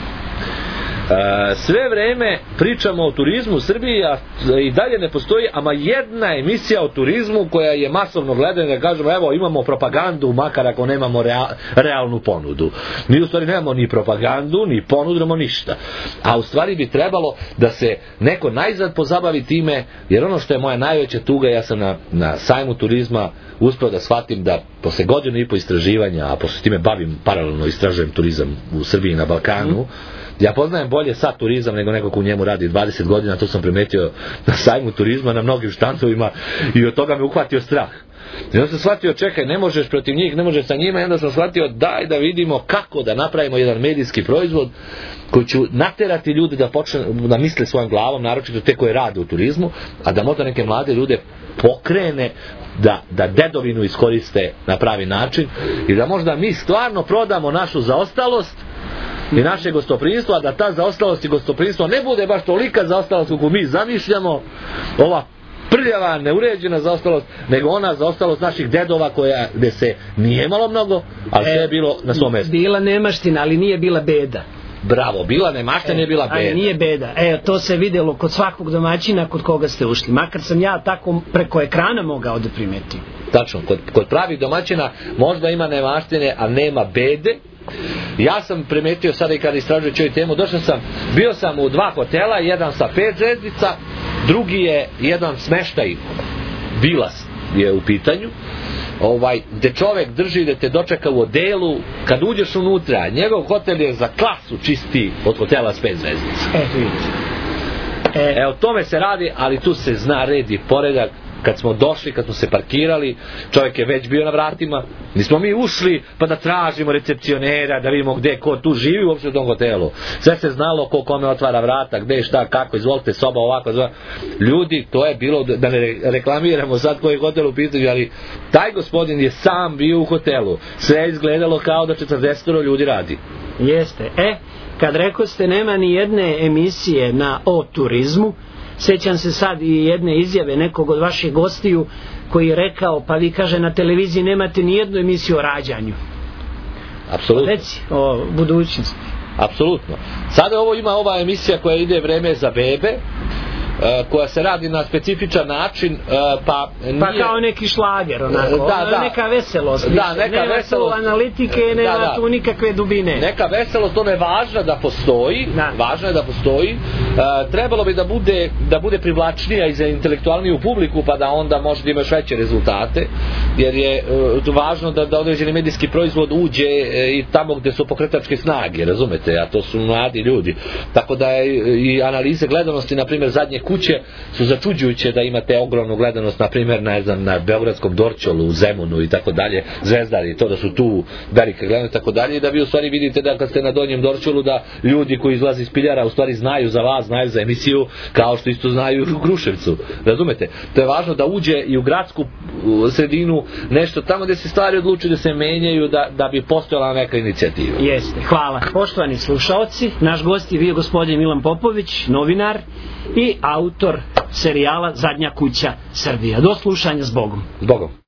E, sve vreme pričamo o turizmu u Srbiji, a i dalje ne postoji ama jedna emisija o turizmu koja je masovno gledana, da kažemo evo imamo propagandu, makar ako nemamo real, realnu ponudu. Mi u stvari nemamo ni propagandu, ni ponudu, nemamo ništa. A u stvari bi trebalo da se neko najzad pozabavi time, jer ono što je moja najveća tuga, ja sam na, na sajmu turizma uspeo da shvatim da posle godinu i po istraživanja, a posle time bavim paralelno, istražujem turizam u Srbiji i na Balkanu, mm. Ja poznajem bolje sad turizam nego neko ko u njemu radi dvadeset godina, to sam primetio na sajmu turizma, na mnogim štantovima, i od toga me uhvatio strah. I onda sam shvatio, čekaj, ne možeš protiv njih, ne možeš sa njima, i onda sam shvatio, daj da vidimo kako da napravimo jedan medijski proizvod koji će naterati ljude da počne da misle svojom glavom, naročito te koje rade u turizmu, a da možda neke mlade ljude pokrene da, da dedovinu iskoriste na pravi način i da možda mi stvarno prodamo našu zaostalost i naše gostoprinstvo, a da ta zaostalost i gostoprinstvo ne bude baš tolika zaostalost kako mi zamišljamo, ova prljava, neuređena zaostalost, nego ona zaostalost naših dedova koja, gde se nije imalo mnogo, ali sve je bilo na svom mjestu. Bila nemaština, ali nije bila beda. Bravo, bila nemaština, e, nije bila beda. Ali nije beda. E, to se vidjelo kod svakog domaćina kod koga ste ušli. Makar sam ja tako preko ekrana mogao da primetim. Tačno, kod, kod pravih domaćina možda ima nemaštine, a nema bede. Ja sam primetio sada i kada istražujući ovu temu, došao sam, bio sam u dva hotela, jedan sa pet zvezdica, drugi je jedan smeštaj, vilas je u pitanju, ovaj, gde čovek drži da te dočeka u odelu, kad uđeš unutra, njegov hotel je za klasu čisti od hotela s pet zvezdica. E, E, e, o tome se radi, ali tu se zna red i poredak. kad smo došli, kad smo se parkirali, čovjek je već bio na vratima, nismo mi ušli pa da tražimo recepcionera, da vidimo gdje ko tu živi uopšte u tom hotelu. Sve se znalo ko kome otvara vrata, gdje, šta, kako, izvolite, soba ovako, zva. Ljudi, to je bilo, da ne reklamiramo sad koji hotel u pitanju, ali taj gospodin je sam bio u hotelu. Sve je izgledalo kao da četrdeset ljudi radi. Jeste. E, kad rekoste nema ni jedne emisije na o turizmu, sjećam se sad i jedne izjave nekog od vaših gostiju koji je rekao, pa vi kaže na televiziji nemate ni jednu emisiju o rađanju. Apsolutno. Reci o budućnosti. Apsolutno. Sada ovo ima ova emisija koja ide Vreme za bebe, koja se radi na specifičan način, pa nije... Pa kao neki šlager, onako, da, da. neka veselost, da, neka nema veselost, tu analitike, nema da, da. tu nikakve dubine. Neka veselost, ono je važno da postoji, da. važno je da postoji, uh, trebalo bi da bude, da bude privlačnija i za intelektualniju publiku, pa da onda može da imaš veće rezultate, jer je uh, važno da, da određeni medijski proizvod uđe uh, i tamo gdje su pokretačke snage, razumete, a to su mladi ljudi. Tako da je i analize gledanosti, na primjer, Zadnje kuće su začuđujuće da imate ogromnu gledanost, na primjer, ne znam, na beogradskom Dorćolu, u Zemunu i tako dalje, Zvezdari, to da su tu velike gledanosti i tako dalje, i da vi u stvari vidite da kad ste na Donjem Dorćolu da ljudi koji izlaze iz Piljara u stvari znaju za vas, znaju za emisiju, kao što isto znaju u Kruševcu, razumete? To je važno da uđe i u gradsku sredinu nešto tamo gdje se stvari odlučuju da se menjaju, da, da bi postojala neka inicijativa. Jeste, hvala. Poštovani slušaoci, naš gost je bio gospodin Milan Popović, novinar i autor serijala Zadnja kuća Srbija. Do slušanja, s Bogom. S Bogom.